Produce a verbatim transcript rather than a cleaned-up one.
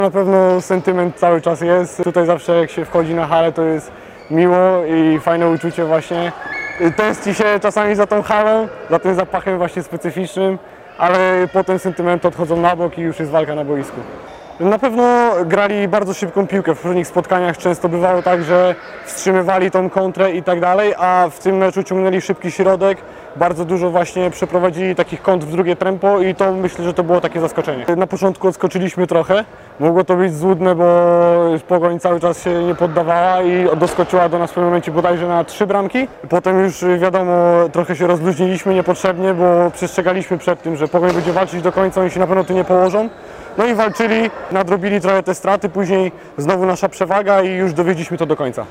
Na pewno sentyment cały czas jest. Tutaj zawsze jak się wchodzi na halę, to jest miło i fajne uczucie właśnie. Tęskni się czasami za tą halą, za tym zapachem właśnie specyficznym, ale potem sentymenty odchodzą na bok i już jest walka na boisku. Na pewno grali bardzo szybką piłkę. W poprzednich spotkaniach często bywało tak, że wstrzymywali tą kontrę i tak dalej, a w tym meczu ciągnęli szybki środek. Bardzo dużo właśnie przeprowadzili takich kont w drugie tempo i to myślę, że to było takie zaskoczenie. Na początku odskoczyliśmy trochę. Mogło to być złudne, bo Pogoń cały czas się nie poddawała i doskoczyła do nas w pewnym momencie bodajże na trzy bramki. Potem już wiadomo, trochę się rozluźniliśmy niepotrzebnie, bo przestrzegaliśmy przed tym, że Pogoń będzie walczyć do końca, oni się na pewno tu nie położą. No i walczyli, nadrobili trochę te straty, później znowu nasza przewaga i już dowieźliśmy to do końca.